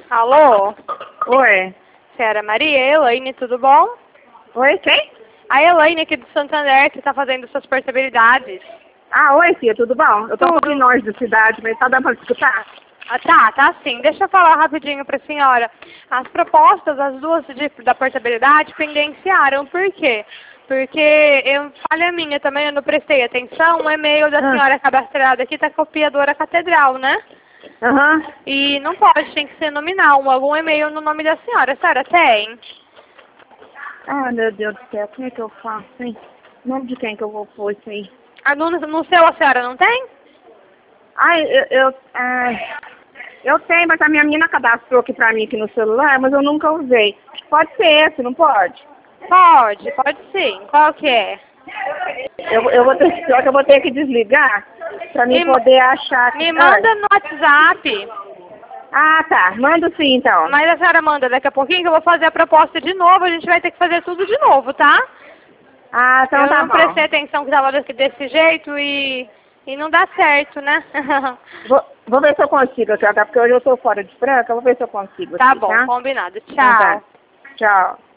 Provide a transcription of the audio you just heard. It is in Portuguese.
Alô? Oi. Senhora Maria, Elaine, tudo bom? Oi, quem? A Elaine aqui do Santander, que está fazendo suas portabilidades. Ah, oi, filha, tudo bom? Eu tô um Tudo. pouquinho longe da cidade, mas tá dando pra escutar? Ah, tá sim. Deixa eu falar rapidinho para a senhora. As propostas, as duas da portabilidade, pendenciaram. Por quê? Porque, falha minha também, eu não prestei atenção, o e-mail da senhora cadastrada aqui tá copiadora catedral, né? Aham. E não pode, tem que ser nominal, algum e-mail no nome da senhora. A senhora tem? Ah, meu Deus do céu, como é que eu faço, hein? O nome de quem que eu vou pôr isso aí? Ah, no seu a senhora não tem? Ai, eu tenho, mas a minha menina cadastrou aqui pra mim aqui no celular, mas eu nunca usei. Pode ser esse, não pode? Pode sim. Qual que é? Eu vou ter que desligar pra mim Me, poder achar. me manda no WhatsApp. Ah, tá. Manda sim, então. Mas a senhora manda daqui a pouquinho que eu vou fazer a proposta de novo. A gente vai ter que fazer tudo de novo, tá? Ah, então Eu tá não bom. prestei atenção que estava desse jeito e não dá certo, né? Vou ver se eu consigo, tá? Porque hoje eu tô fora de Franca, vou ver se eu consigo. Tá Aqui, bom, tá? combinado. Então tá. Tchau. Tchau.